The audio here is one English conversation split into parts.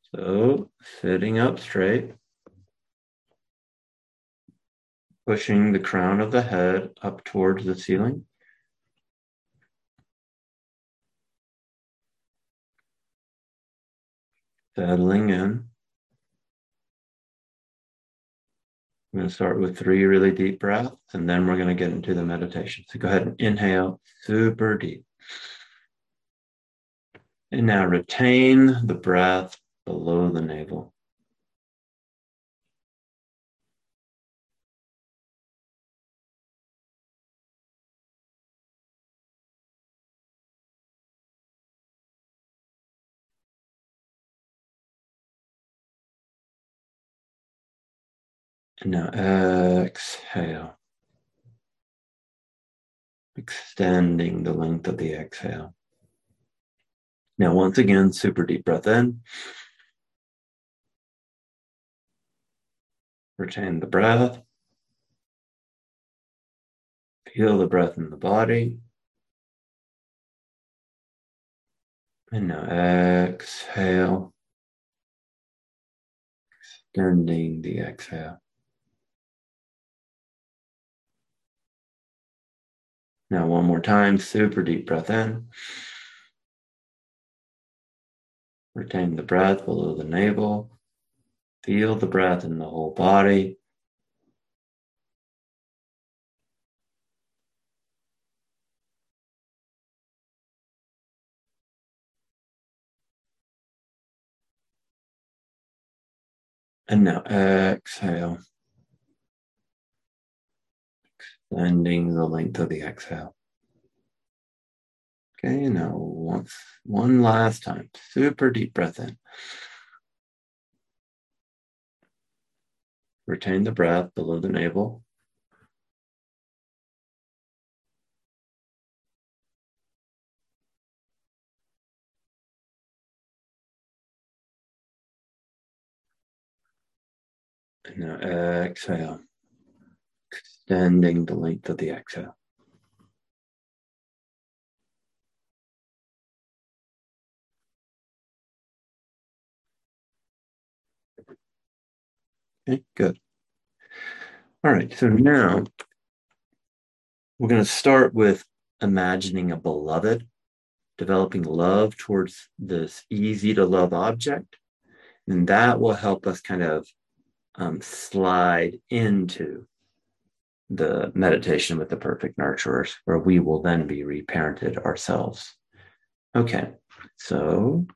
So sitting up straight, pushing the crown of the head up towards the ceiling. Settling in. I'm going to start with 3 really deep breaths, and then we're going to get into the meditation. So go ahead and inhale super deep. And now retain the breath below the navel. And now exhale, extending the length of the exhale. Now, once again, super deep breath in. Retain the breath. Feel the breath in the body. And now exhale, extending the exhale. Now, one more time, super deep breath in. Retain the breath below the navel. Feel the breath in the whole body. And now exhale, extending the length of the exhale. Okay, now one last time, super deep breath in. Retain the breath below the navel. And now exhale, extending the length of the exhale. Okay, good. All right, so now we're going to start with imagining a beloved, developing love towards this easy to love object. And that will help us kind of slide into the meditation with the perfect nurturers, where we will then be reparented ourselves. Okay, so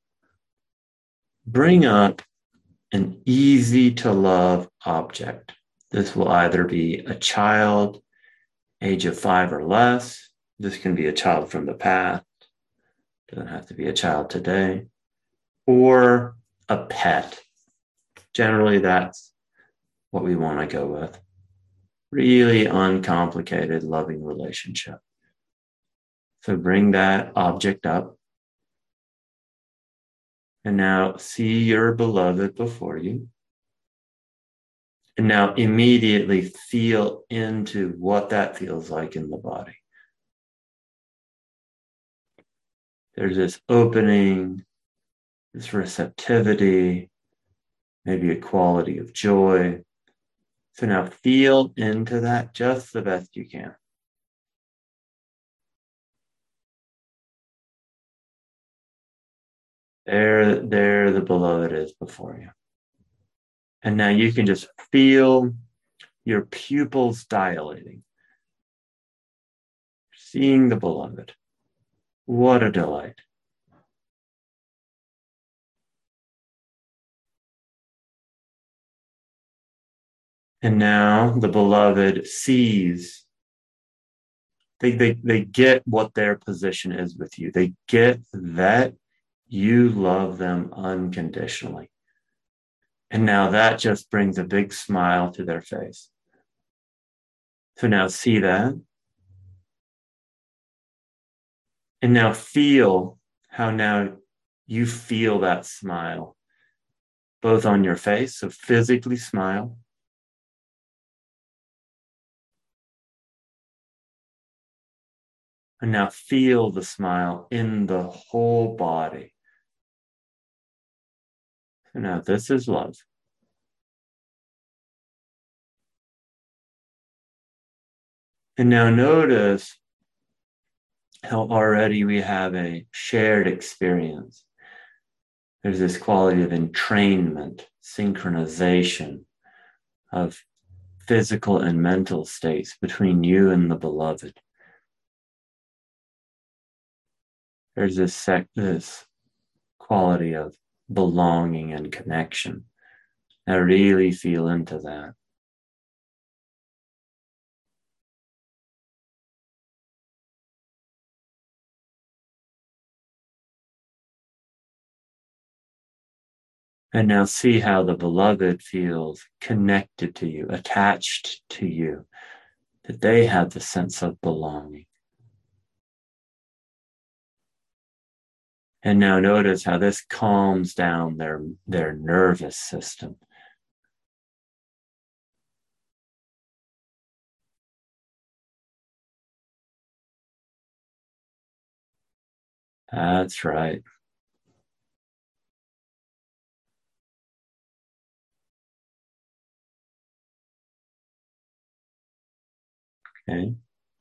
bring up an easy to love object. This will either be a child, age of 5 or less. This can be a child from the past. Doesn't have to be a child today. Or a pet. Generally, that's what we want to go with. Really uncomplicated, loving relationship. So bring that object up. And now see your beloved before you. And now immediately feel into what that feels like in the body. There's this opening, this receptivity, maybe a quality of joy. So now feel into that just the best you can. There the beloved is before you. And now you can just feel your pupils dilating. Seeing the beloved. What a delight. And now the beloved sees, they get what their position is with you. They get that you love them unconditionally. And now that just brings a big smile to their face. So now see that. And now feel how now you feel that smile, both on your face. So physically smile. And now feel the smile in the whole body. So now this is love. And now notice how already we have a shared experience. There's this quality of entrainment, synchronization of physical and mental states between you and the beloved. There's this quality of belonging and connection. I really feel into that. And now see how the beloved feels connected to you, attached to you, that they have the sense of belonging. And now notice how this calms down their nervous system. That's right. Okay.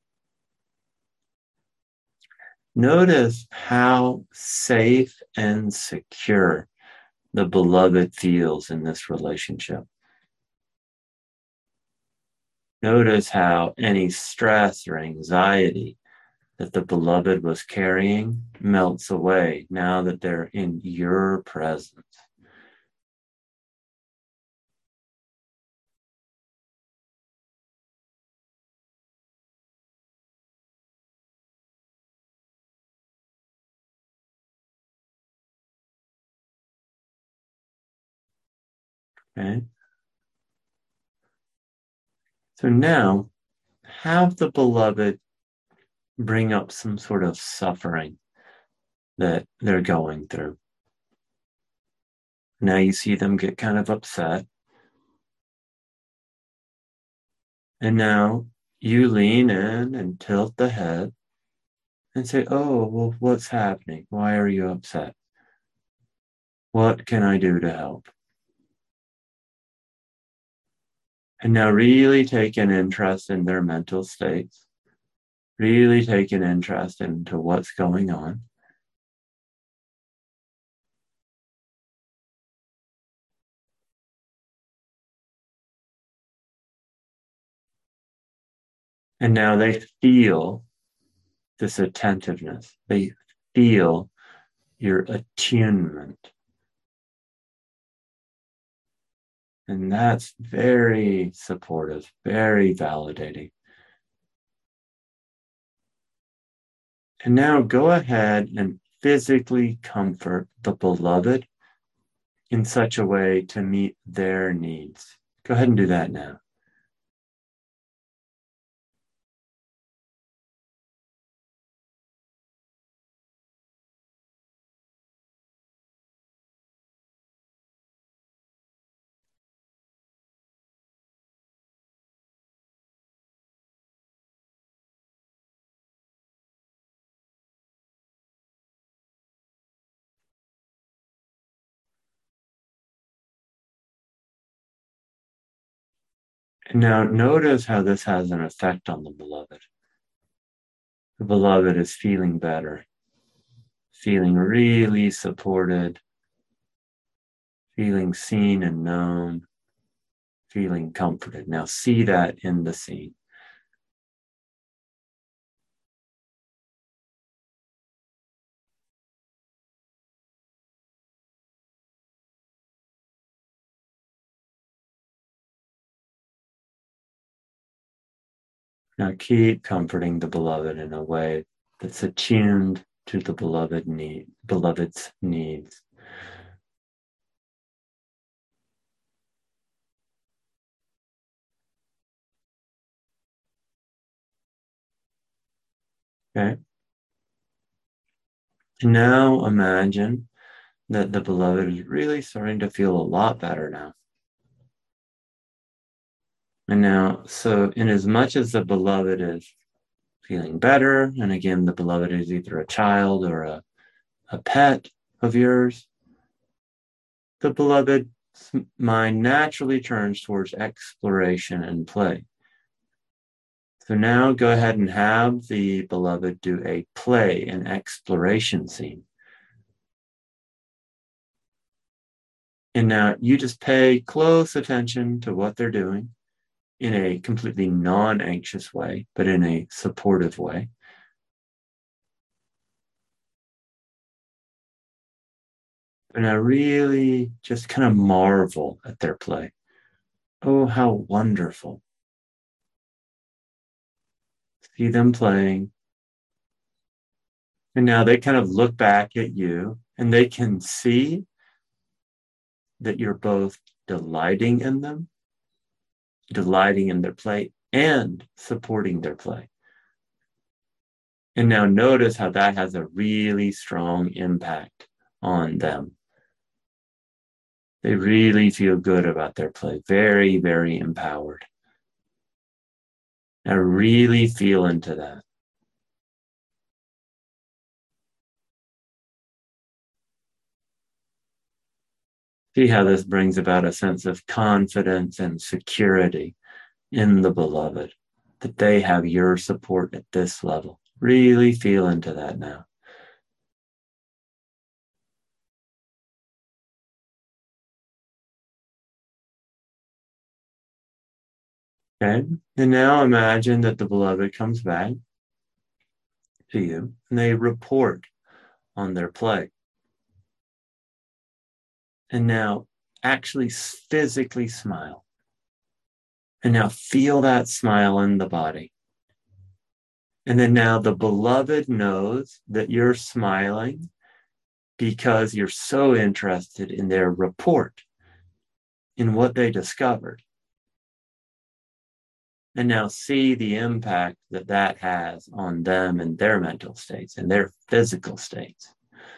Notice how safe and secure the beloved feels in this relationship. Notice how any stress or anxiety that the beloved was carrying melts away now that they're in your presence. Okay. So now have the beloved bring up some sort of suffering that they're going through. Now you see them get kind of upset. And now you lean in and tilt the head and say, oh, well, what's happening? Why are you upset? What can I do to help? And now really take an interest in their mental states. Really take an interest into what's going on. And now they feel this attentiveness. They feel your attunement. And that's very supportive, very validating. And now go ahead and physically comfort the beloved in such a way to meet their needs. Go ahead and do that now. And now notice how this has an effect on the beloved. The beloved is feeling better, feeling really supported, feeling seen and known, feeling comforted. Now see that in the scene. Now keep comforting the beloved in a way that's attuned to the beloved's needs. Okay. Now imagine that the beloved is really starting to feel a lot better now. And now, so in as much as the beloved is feeling better, and again, the beloved is either a child or a pet of yours, the beloved's mind naturally turns towards exploration and play. So now go ahead and have the beloved do a play and exploration scene. And now you just pay close attention to what they're doing in a completely non-anxious way, but in a supportive way. And I really just kind of marvel at their play. Oh, how wonderful. See them playing. And now they kind of look back at you and they can see that you're both delighting in them, delighting in their play, and supporting their play. And now notice how that has a really strong impact on them. They really feel good about their play, very, very empowered. Now really feel into that. See how this brings about a sense of confidence and security in the beloved, that they have your support at this level. Really feel into that now. Okay, and now imagine that the beloved comes back to you and they report on their play. And now actually physically smile. And now feel that smile in the body. And then now the beloved knows that you're smiling because you're so interested in their report, in what they discovered. And now see the impact that that has on them and their mental states and their physical states.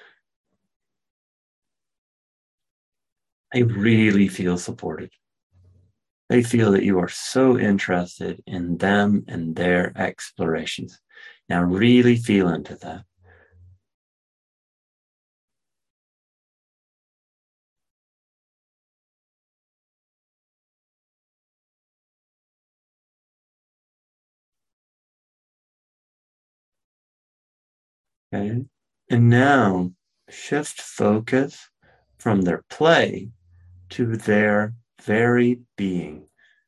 They really feel supported. They feel that you are so interested in them and their explorations. Now really feel into that. Okay. And now shift focus from their play to their very being.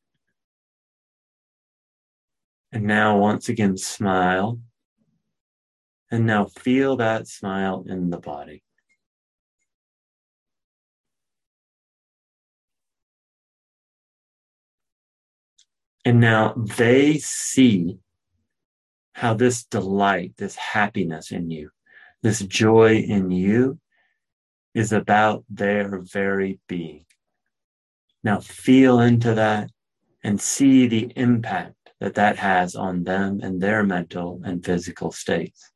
And now once again, smile. And now feel that smile in the body. And now they see how this delight, this happiness in you, this joy in you is about their very being. Now feel into that and see the impact that that has on them and their mental and physical states.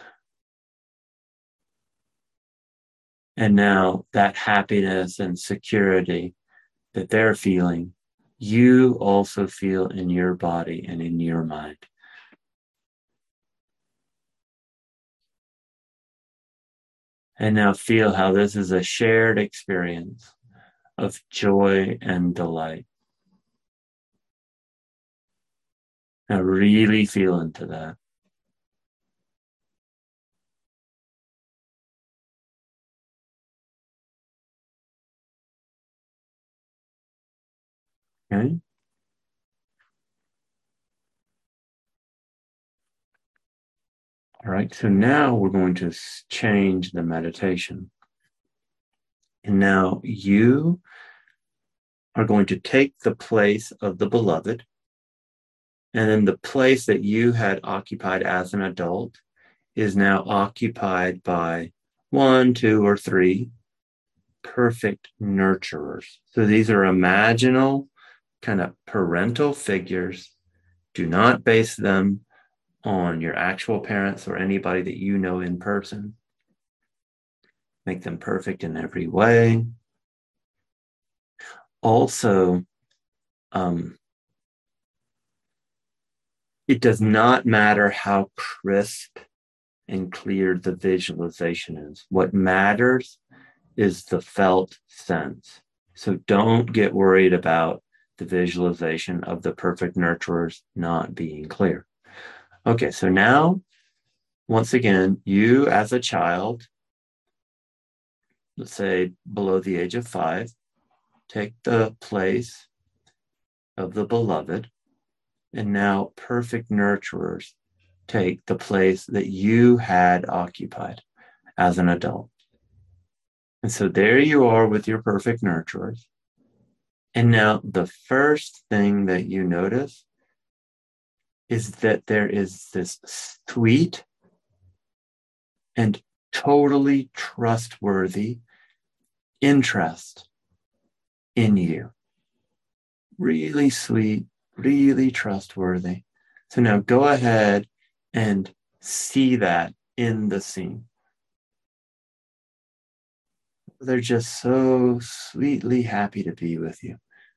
And now that happiness and security that they're feeling, you also feel in your body and in your mind. And now feel how this is a shared experience of joy and delight. Now really feel into that. Okay. All right, so now we're going to change the meditation. And now you are going to take the place of the beloved, and then the place that you had occupied as an adult is now occupied by 1, 2, or 3 perfect nurturers. So these are imaginal kind of parental figures. Do not base them on your actual parents or anybody that you know in person. Make them perfect in every way. Also, it does not matter how crisp and clear the visualization is. What matters is the felt sense. So don't get worried about the visualization of the perfect nurturers not being clear. Okay, so now, once again, you as a child, let's say below the age of 5, take the place of the beloved, and now perfect nurturers take the place that you had occupied as an adult. And so there you are with your perfect nurturers. And now the first thing that you notice is that there is this sweet and totally trustworthy interest in you. Really sweet, really trustworthy. So now go ahead and see that in the scene. They're just so sweetly happy to be with you.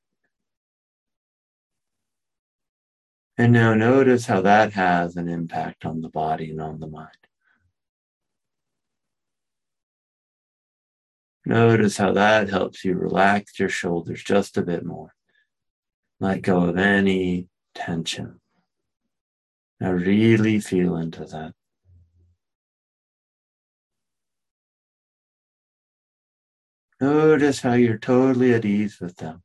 And now notice how that has an impact on the body and on the mind. Notice how that helps you relax your shoulders just a bit more. Let go of any tension. Now really feel into that. Notice how you're totally at ease with them.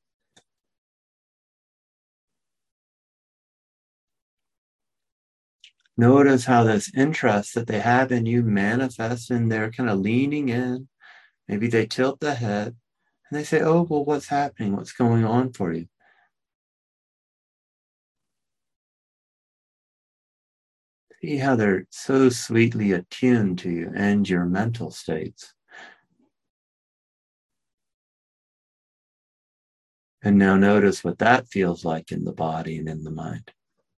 Notice how this interest that they have in you manifests in their kind of leaning in. Maybe they tilt the head and they say, oh, well, what's happening? What's going on for you? See how they're so sweetly attuned to you and your mental states. And now notice what that feels like in the body and in the mind.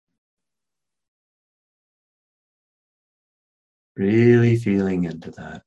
Really feeling into that.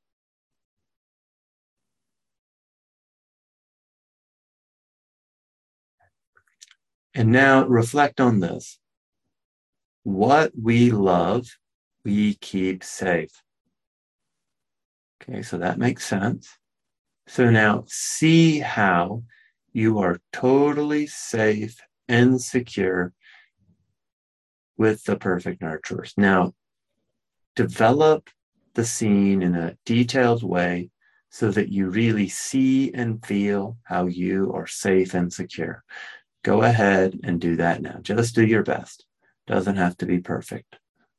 And now reflect on this. What we love, we keep safe. Okay, so that makes sense. So now see how you are totally safe and secure with the perfect nurturers. Now, develop the scene in a detailed way so that you really see and feel how you are safe and secure. Go ahead and do that now. Just do your best. Doesn't have to be perfect.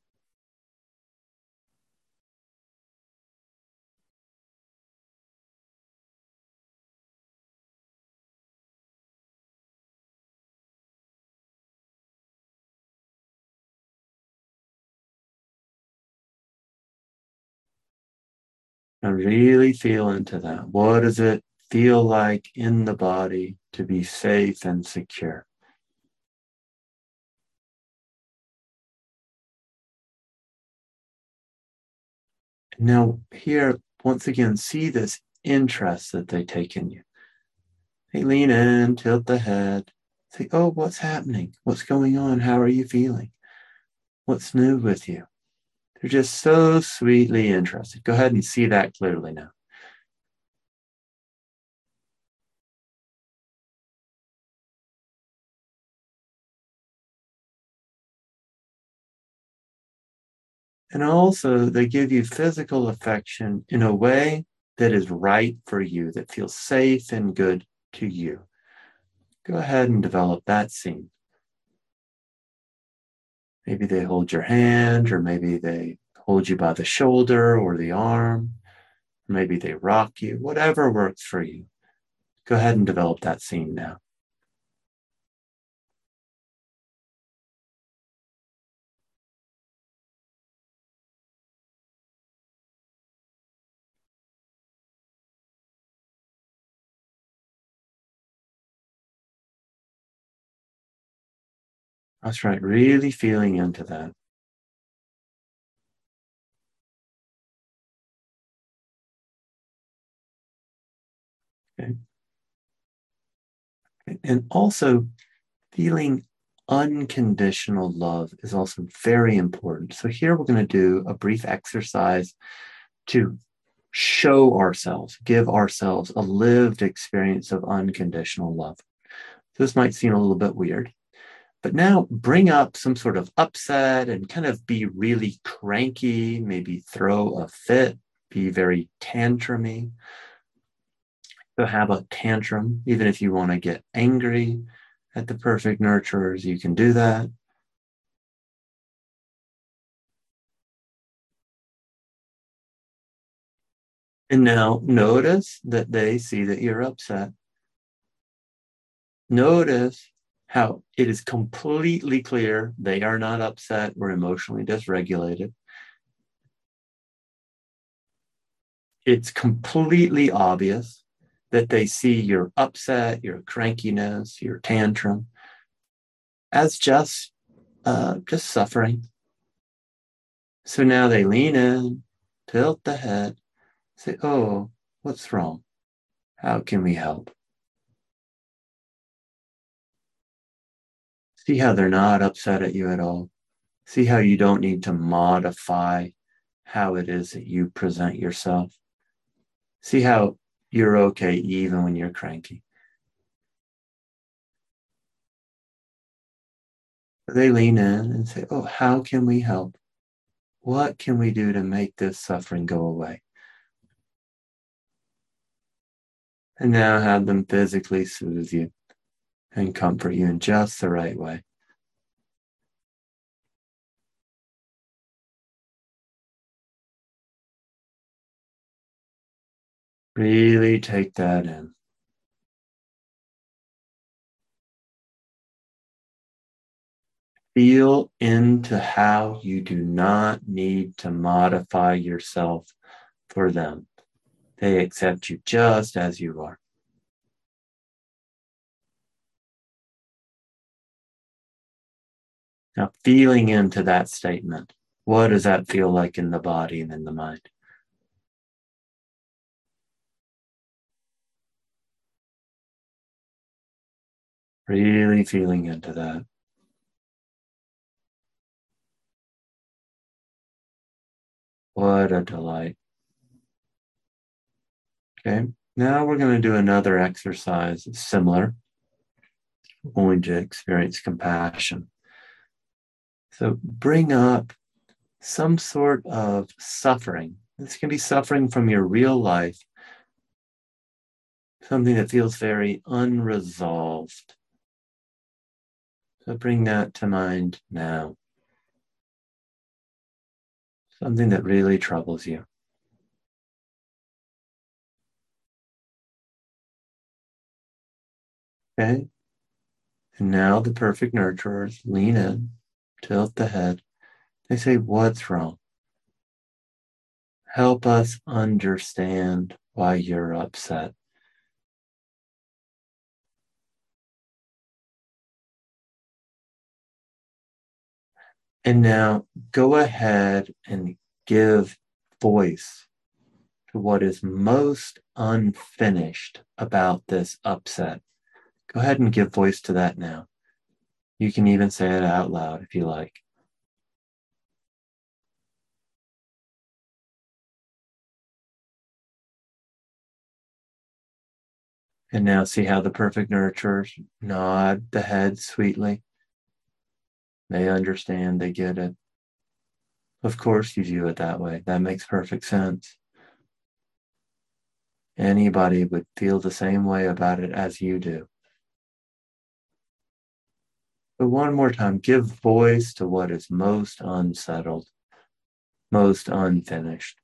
Now really feel into that. What does it feel like in the body to be safe and secure? Now here, once again, see this interest that they take in you. They lean in, tilt the head, say, oh, what's happening? What's going on? How are you feeling? What's new with you? They're just so sweetly interested. Go ahead and see that clearly now. And also, they give you physical affection in a way that is right for you, that feels safe and good to you. Go ahead and develop that scene. Maybe they hold your hand, or maybe they hold you by the shoulder or the arm. Maybe they rock you, whatever works for you. Go ahead and develop that scene now. That's right, really feeling into that. Okay. And also, feeling unconditional love is also very important. So here we're going to do a brief exercise to show ourselves, give ourselves a lived experience of unconditional love. This might seem a little bit weird, but now bring up some sort of upset and kind of be really cranky, maybe throw a fit, be very tantrumy. So have a tantrum, even if you want to get angry at the perfect nurturers, you can do that. And now notice that they see that you're upset. Notice how it is completely clear they are not upset or emotionally dysregulated. It's completely obvious that they see your upset, your crankiness, your tantrum as just suffering. So now they lean in, tilt the head, say, "Oh, what's wrong? How can we help?" See how they're not upset at you at all. See how you don't need to modify how it is that you present yourself. See how you're okay even when you're cranky. They lean in and say, "Oh, how can we help? What can we do to make this suffering go away?" And now have them physically soothe you and comfort you in just the right way. Really take that in. Feel into how you do not need to modify yourself for them. They accept you just as you are. Now, feeling into that statement, what does that feel like in the body and in the mind? Really feeling into that. What a delight. Okay, now we're going to do another exercise similar. We're going to experience compassion. So bring up some sort of suffering. This can be suffering from your real life, something that feels very unresolved. So bring that to mind now. Something that really troubles you. Okay? And now the perfect nurturers lean in, tilt the head. They say, "What's wrong? Help us understand why you're upset." And now go ahead and give voice to what is most unfinished about this upset. Go ahead and give voice to that now. You can even say it out loud if you like. And now see how the perfect nurturers nod the head sweetly. They understand, they get it. Of course, you view it that way. That makes perfect sense. Anybody would feel the same way about it as you do. But one more time, give voice to what is most unsettled, most unfinished.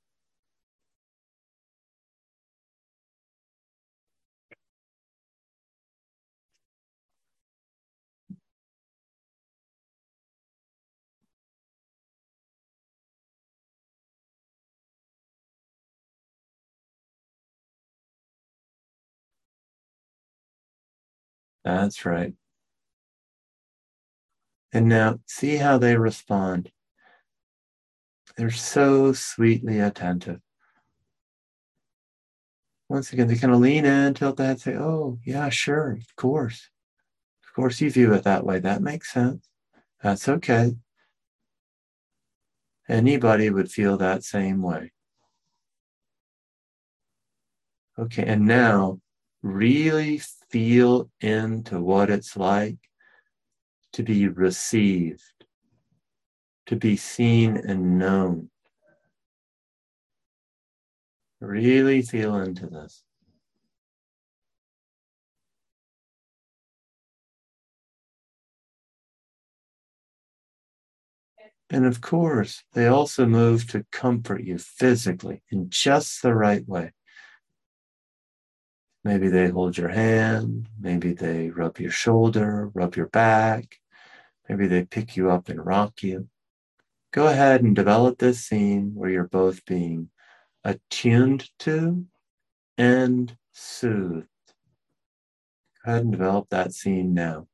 That's right. And now see how they respond. They're so sweetly attentive. Once again, they kind of lean in, tilt the head, say, "Oh, yeah, sure, of course. Of course, you view it that way. That makes sense. That's okay." Anybody would feel that same way. Okay, and now really feel into what it's like to be received, to be seen and known. Really feel into this. And of course, they also move to comfort you physically in just the right way. Maybe they hold your hand, maybe they rub your shoulder, rub your back, maybe they pick you up and rock you. Go ahead and develop this scene where you're both being attuned to and soothed. Go ahead and develop that scene now.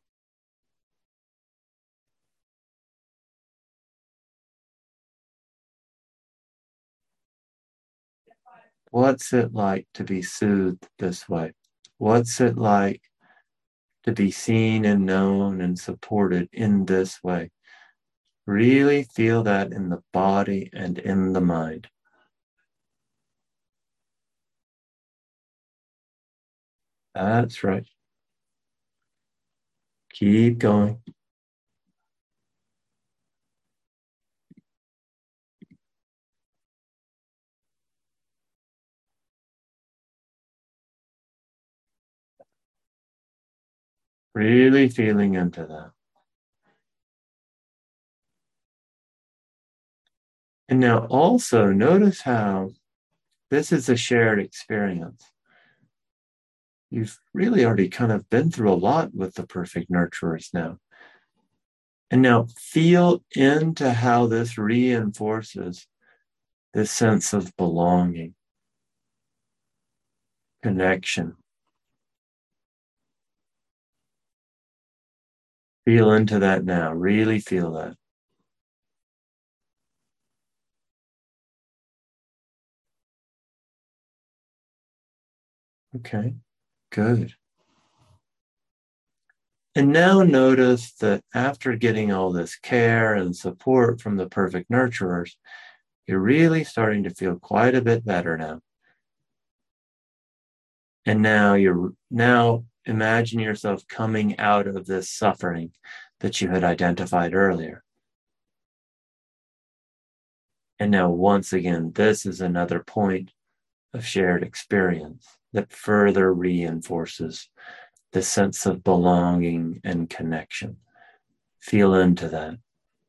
What's it like to be soothed this way? What's it like to be seen and known and supported in this way? Really feel that in the body and in the mind. That's right. Keep going. Really feeling into that. And now also notice how this is a shared experience. You've really already kind of been through a lot with the perfect nurturers now. And now feel into how this reinforces this sense of belonging, connection. Feel into that now. Really feel that. Okay, good. And now notice that after getting all this care and support from the perfect nurturers, you're really starting to feel quite a bit better now. And now imagine yourself coming out of this suffering that you had identified earlier. And now, once again, this is another point of shared experience that further reinforces the sense of belonging and connection. Feel into that.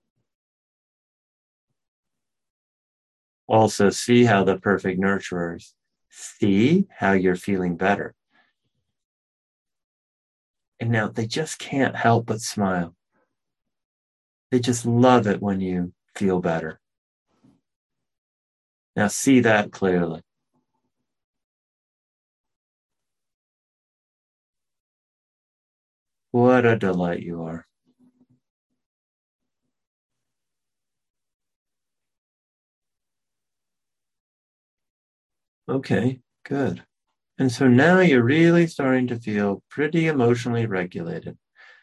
Also, see how the perfect nurturers see how you're feeling better. And now they just can't help but smile. They just love it when you feel better. Now, see that clearly. What a delight you are. Okay, good. And so now you're really starting to feel pretty emotionally regulated,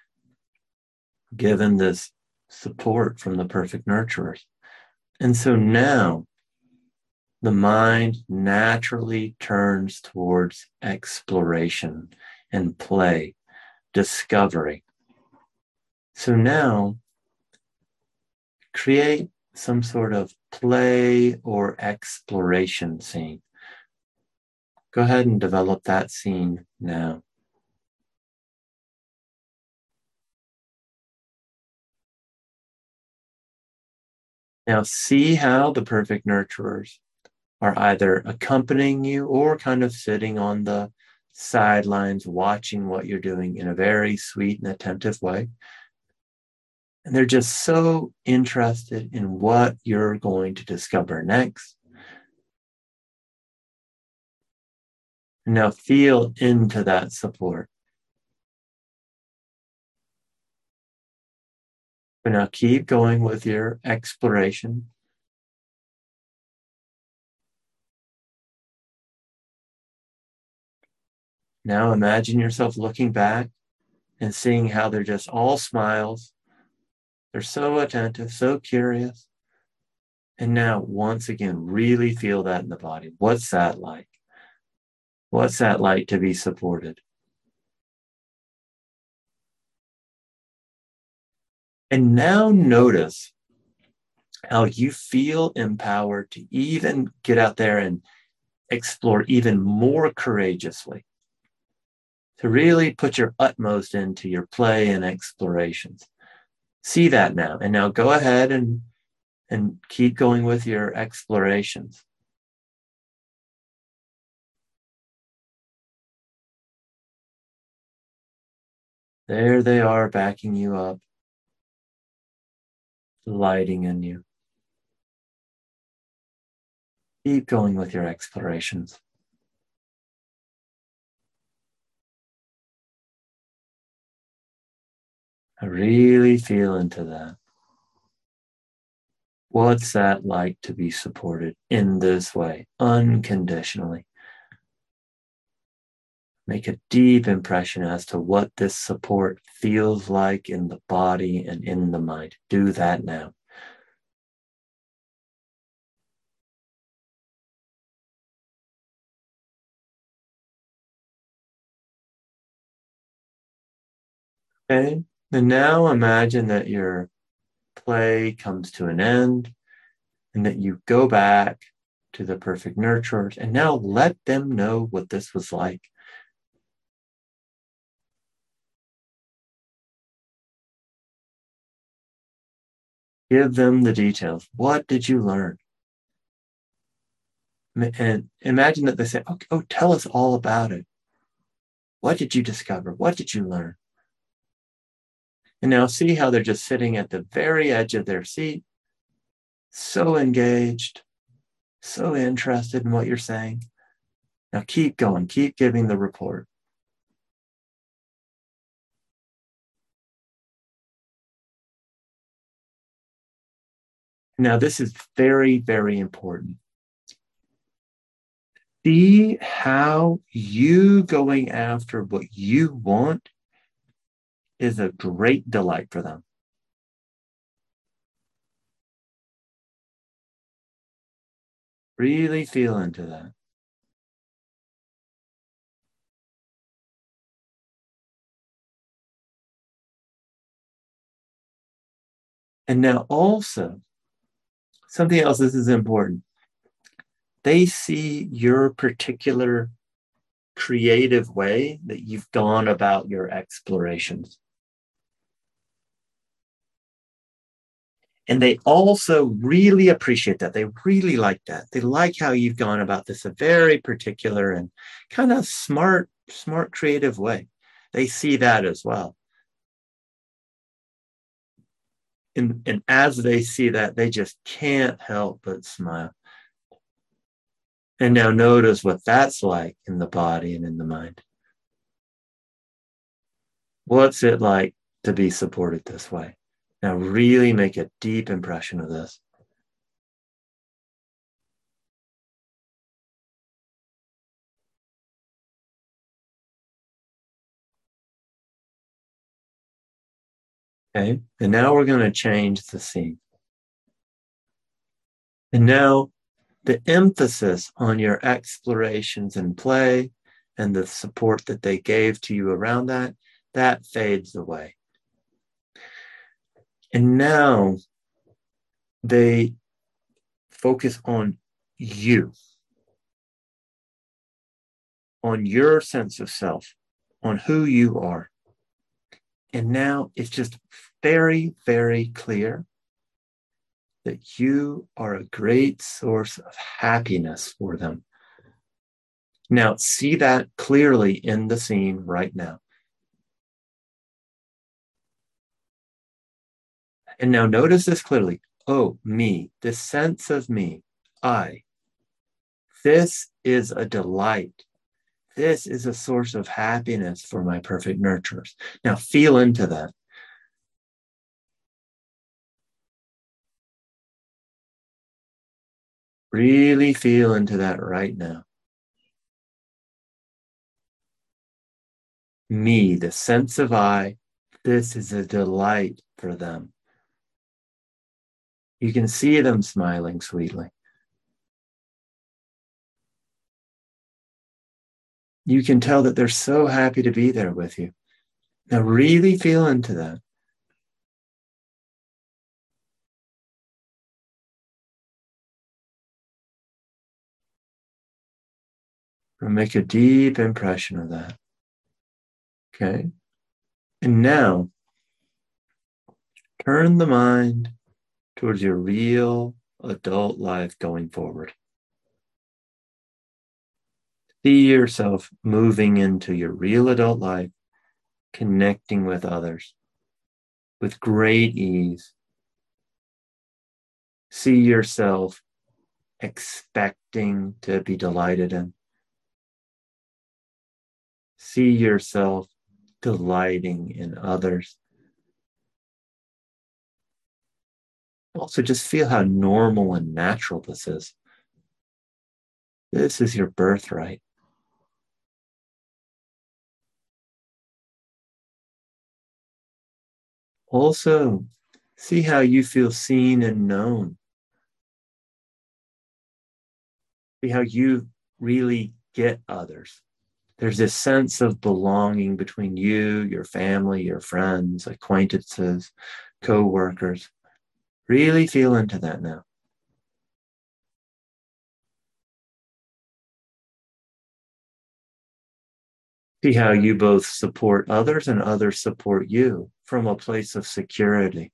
given this support from the perfect nurturers. And so now the mind naturally turns towards exploration and play, discovery. So now create some sort of play or exploration scene. Go ahead and develop that scene now. Now, see how the perfect nurturers are either accompanying you or kind of sitting on the sidelines, watching what you're doing in a very sweet and attentive way. And they're just so interested in what you're going to discover next. And now feel into that support. But now keep going with your exploration. Now imagine yourself looking back and seeing how they're just all smiles. They're so attentive, so curious. And now, once again, really feel that in the body. What's that like? What's that like to be supported? And now notice how you feel empowered to even get out there and explore even more courageously, to really put your utmost into your play and explorations. See that now. And now go ahead and keep going with your explorations. There they are, backing you up, lighting in you. Keep going with your explorations. I really feel into that. What's that like to be supported in this way, unconditionally? Make a deep impression as to what this support feels like in the body and in the mind. Do that now. Okay. And now imagine that your play comes to an end and that you go back to the perfect nurturers and now let them know what this was like. Give them the details. What did you learn? And imagine that they say, okay, oh, tell us all about it. What did you discover? What did you learn? And now see how they're just sitting at the very edge of their seat, so engaged, so interested in what you're saying. Now keep going, keep giving the report. Now, this is very, very important. See how you going after what you want is a great delight for them. Really feel into that. And now also, something else this is important. They see your particular creative way that you've gone about your explorations. And they also really appreciate that. They really like that. They like how you've gone about this a very particular and kind of smart, creative way. They see that as well. And as they see that, they just can't help but smile. And now notice what that's like in the body and in the mind. What's it like to be supported this way? Now, really make a deep impression of this. Okay. And now we're going to change the scene. And now the emphasis on your explorations and play and the support that they gave to you around that, that fades away. And now they focus on you, on your sense of self, on who you are. And now it's just very, very clear that you are a great source of happiness for them. Now, see that clearly in the scene right now. And now notice this clearly. Oh, me, this sense of me, I. This is a delight. This is a source of happiness for my perfect nurturers. Now feel into that. Really feel into that right now. Me, the sense of I, this is a delight for them. You can see them smiling sweetly. You can tell that they're so happy to be there with you. Now, really feel into that. Or make a deep impression of that. Okay. And now, turn the mind towards your real adult life going forward. See yourself moving into your real adult life, connecting with others with great ease. See yourself expecting to be delighted in. See yourself delighting in others. Also, just feel how normal and natural this is. This is your birthright. Also, see how you feel seen and known. See how you really get others. There's this sense of belonging between you, your family, your friends, acquaintances, co-workers. Really feel into that now. See how you both support others and others support you from a place of security.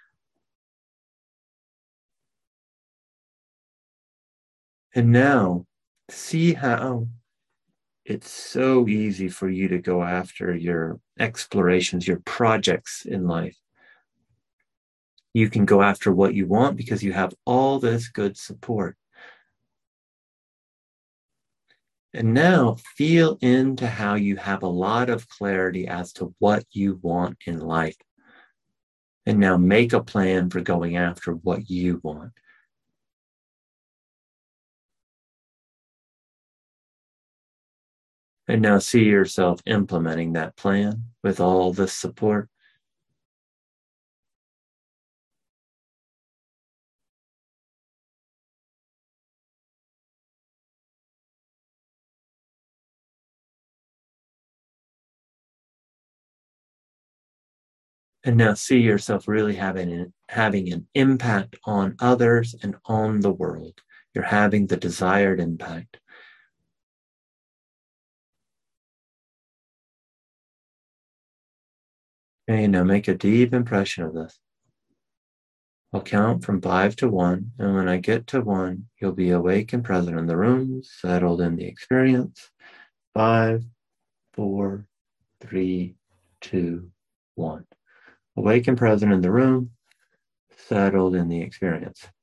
And now, see how it's so easy for you to go after your explorations, your projects in life. You can go after what you want because you have all this good support. And now feel into how you have a lot of clarity as to what you want in life. And now make a plan for going after what you want. And now see yourself implementing that plan with all this support. And now see yourself really having an impact on others and on the world. You're having the desired impact. Okay, now make a deep impression of this. I'll count from 5 to 1, and when I get to 1, you'll be awake and present in the room, settled in the experience. 5, 4, 3, 2, 1. Awake and present in the room, settled in the experience.